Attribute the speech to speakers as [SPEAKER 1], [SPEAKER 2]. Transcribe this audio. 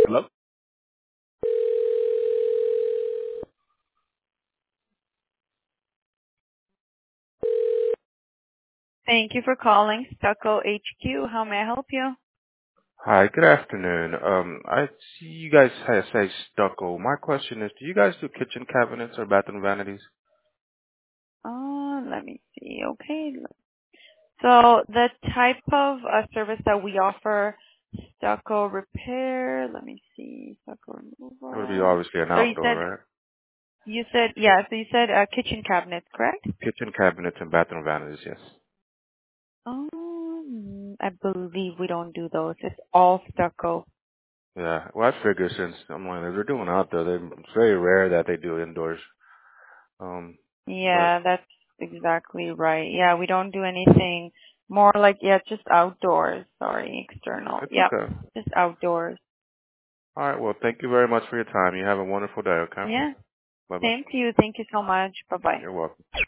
[SPEAKER 1] Hello?
[SPEAKER 2] Thank you for calling Stucco HQ. How may I help you?
[SPEAKER 1] Hi, good afternoon. I see you guys say stucco. My question is, do you guys do kitchen cabinets or bathroom vanities?
[SPEAKER 2] Let me see. Okay. So the type of service that we offer, stucco repair. Let me see. Stucco
[SPEAKER 1] It would be
[SPEAKER 2] removal.
[SPEAKER 1] obviously an
[SPEAKER 2] So
[SPEAKER 1] outdoor, right?
[SPEAKER 2] you said kitchen cabinets, correct?
[SPEAKER 1] Kitchen cabinets and bathroom vanities, yes.
[SPEAKER 2] I believe we don't do those. It's all stucco.
[SPEAKER 1] Yeah, well, I figure since I'm like, if they're doing outdoor, it's very rare that they do indoors. But
[SPEAKER 2] Yeah, that's exactly right. Yeah, we don't do anything more like, just outdoors. Sorry, external.
[SPEAKER 1] it's
[SPEAKER 2] Yep,
[SPEAKER 1] okay.
[SPEAKER 2] just outdoors.
[SPEAKER 1] All right, well, thank you very much for your time. You have a wonderful day, okay?
[SPEAKER 2] Yeah.
[SPEAKER 1] Bye-bye.
[SPEAKER 2] Same to you. Thank you so much. Bye-bye.
[SPEAKER 1] You're welcome.